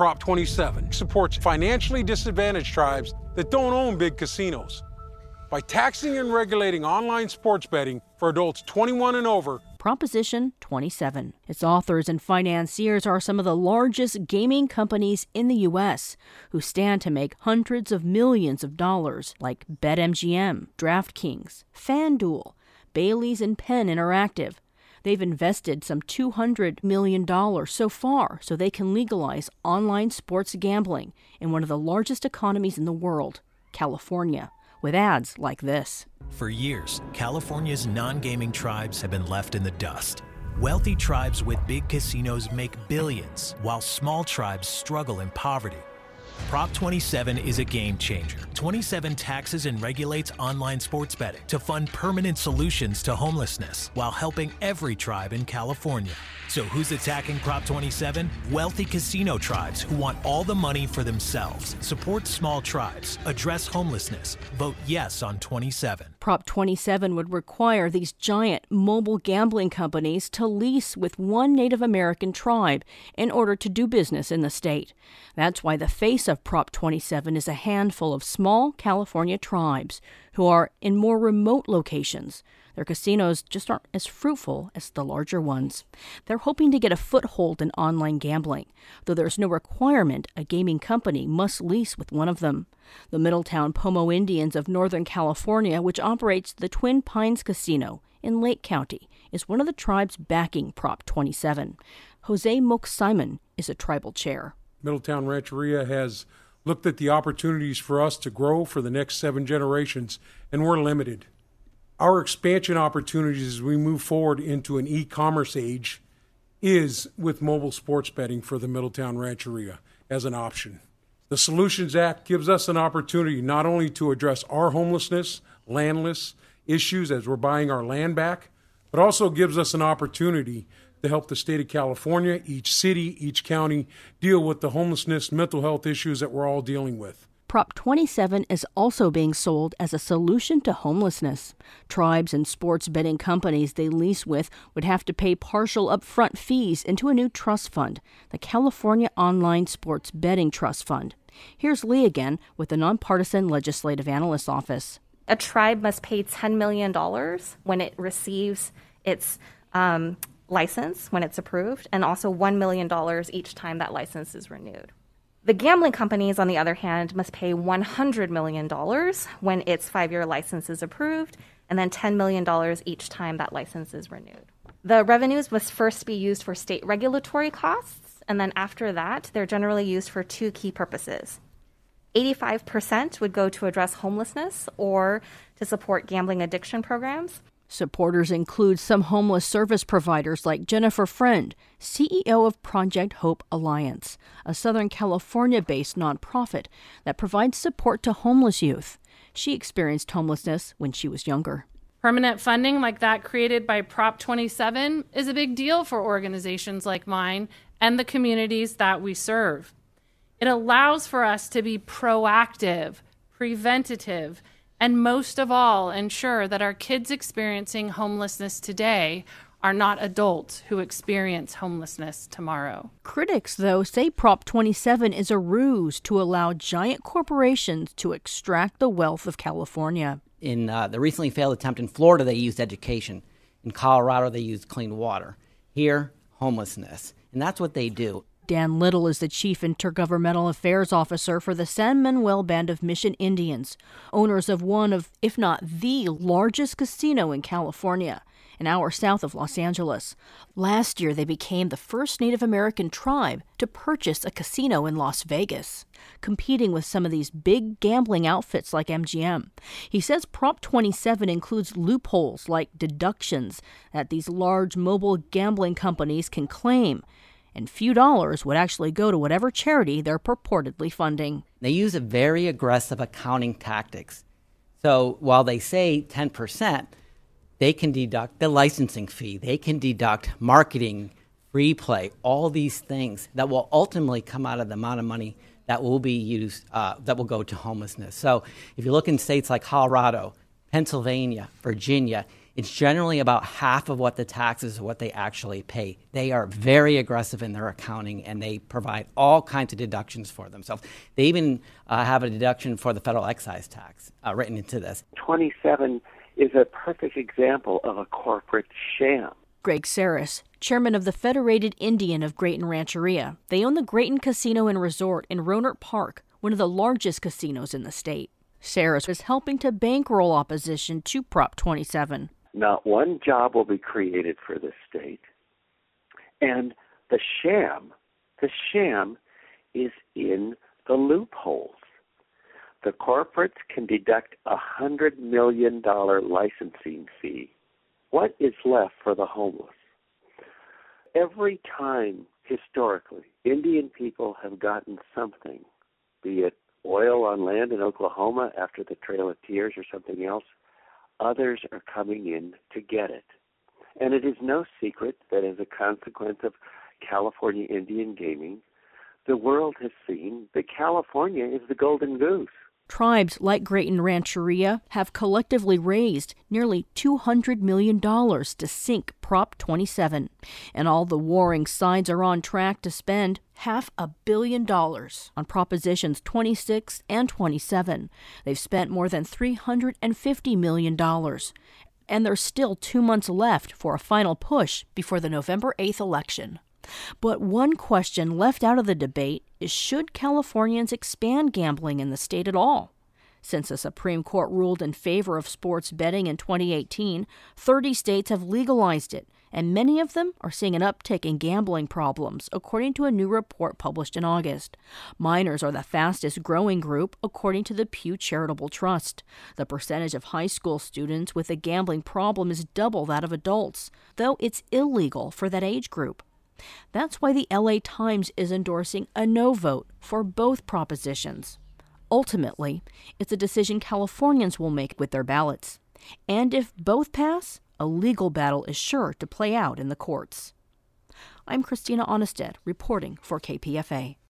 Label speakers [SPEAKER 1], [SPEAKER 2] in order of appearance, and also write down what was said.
[SPEAKER 1] Prop 27 supports financially disadvantaged tribes that don't own big casinos. By taxing and regulating online sports betting for adults 21 and over,
[SPEAKER 2] Proposition 27. Its authors and financiers are some of the largest gaming companies in the U.S., who stand to make hundreds of millions of dollars, like BetMGM, DraftKings, FanDuel, Bally's, and Penn Interactive. They've invested some $200 million so far so they can legalize online sports gambling in one of the largest economies in the world, California, with ads like this.
[SPEAKER 3] For years, California's non-gaming tribes have been left in the dust. Wealthy tribes with big casinos make billions, while small tribes struggle in poverty. Prop 27 is a game changer. 27 taxes and regulates online sports betting to fund permanent solutions to homelessness while helping every tribe in California. So who's attacking Prop 27? Wealthy casino tribes who want all the money for themselves. Support small tribes. Address homelessness. Vote yes on 27.
[SPEAKER 2] Prop 27 would require these giant mobile gambling companies to lease with one Native American tribe in order to do business in the state. That's why the face of Prop 27 is a handful of small California tribes who are in more remote locations. Their casinos just aren't as fruitful as the larger ones. They're hoping to get a foothold in online gambling, though there's no requirement a gaming company must lease with one of them. The Middletown Pomo Indians of Northern California, which operates the Twin Pines Casino in Lake County, is one of the tribes backing Prop 27. Jose Mook Simon is a tribal chair.
[SPEAKER 1] Middletown Rancheria has looked at the opportunities for us to grow for the next 7 generations, and we're limited. Our expansion opportunities as we move forward into an e-commerce age is with mobile sports betting for the Middletown Rancheria as an option. The Solutions Act gives us an opportunity not only to address our homelessness, landless issues as we're buying our land back, but also gives us an opportunity to help the state of California, each city, each county, deal with the homelessness, mental health issues that we're all dealing with.
[SPEAKER 2] Prop 27 is also being sold as a solution to homelessness. Tribes and sports betting companies they lease with would have to pay partial upfront fees into a new trust fund, the California Online Sports Betting Trust Fund. Here's Lee again with the Nonpartisan Legislative Analyst's Office.
[SPEAKER 4] A tribe must pay $10 million when it receives its license, when it's approved, and also $1 million each time that license is renewed. The gambling companies, on the other hand, must pay $100 million when its 5-year license is approved, and then $10 million each time that license is renewed. The revenues must first be used for state regulatory costs, and then after that, they're generally used for 2 key purposes. 85% would go to address homelessness or to support gambling addiction programs.
[SPEAKER 2] Supporters include some homeless service providers like Jennifer Friend, CEO of Project Hope Alliance, a Southern California-based nonprofit that provides support to homeless youth. She experienced homelessness when she was younger.
[SPEAKER 5] Permanent funding like that created by Prop 27 is a big deal for organizations like mine and the communities that we serve. It allows for us to be proactive, preventative, and most of all, ensure that our kids experiencing homelessness today are not adults who experience homelessness tomorrow.
[SPEAKER 2] Critics, though, say Prop 27 is a ruse to allow giant corporations to extract the wealth of California.
[SPEAKER 6] In the recently failed attempt in Florida, they used education. In Colorado, they used clean water. Here, homelessness. And that's what they do.
[SPEAKER 2] Dan Little is the Chief Intergovernmental Affairs Officer for the San Manuel Band of Mission Indians, owners of one of, if not the largest casino in California, an hour south of Los Angeles. Last year, they became the first Native American tribe to purchase a casino in Las Vegas, competing with some of these big gambling outfits like MGM. He says Prop 27 includes loopholes like deductions that these large mobile gambling companies can claim, and few dollars would actually go to whatever charity they're purportedly funding.
[SPEAKER 6] They use a very aggressive accounting tactics. So while they say 10%, they can deduct the licensing fee. They can deduct marketing, free play, all these things that will ultimately come out of the amount of money that will be used, that will go to homelessness. So if you look in states like Colorado, Pennsylvania, Virginia, It's generally about half of what the taxes are what they actually pay. They are very aggressive in their accounting, and they provide all kinds of deductions for themselves. They even have a deduction for the federal excise tax written into this.
[SPEAKER 7] 27 is a perfect example of a corporate sham.
[SPEAKER 2] Greg Saris, chairman of the Federated Indian of Grayton Rancheria. They own the Grayton Casino and Resort in Rohnert Park, one of the largest casinos in the state. Saris is helping to bankroll opposition to Prop 27.
[SPEAKER 7] Not one job will be created for this state. And the sham is in the loopholes. The corporates can deduct a $100 million licensing fee. What is left for the homeless? Every time, historically, Indian people have gotten something, be it oil on land in Oklahoma after the Trail of Tears or something else, others are coming in to get it. And it is no secret that as a consequence of California Indian gaming, the world has seen that California is the golden goose.
[SPEAKER 2] Tribes like Grayton Rancheria have collectively raised nearly $200 million to sink Prop 27. And all the warring sides are on track to spend $500 million on Propositions 26 and 27. They've spent more than $350 million. And there's still 2 months left for a final push before the November 8th election. But one question left out of the debate is, should Californians expand gambling in the state at all? Since the Supreme Court ruled in favor of sports betting in 2018, 30 states have legalized it, and many of them are seeing an uptick in gambling problems, according to a new report published in August. Minors are the fastest growing group, according to the Pew Charitable Trust. The percentage of high school students with a gambling problem is double that of adults, though it's illegal for that age group. That's why the LA Times is endorsing a no vote for both propositions. Ultimately, it's a decision Californians will make with their ballots. And if both pass, a legal battle is sure to play out in the courts. I'm Christina Onnested, reporting for KPFA.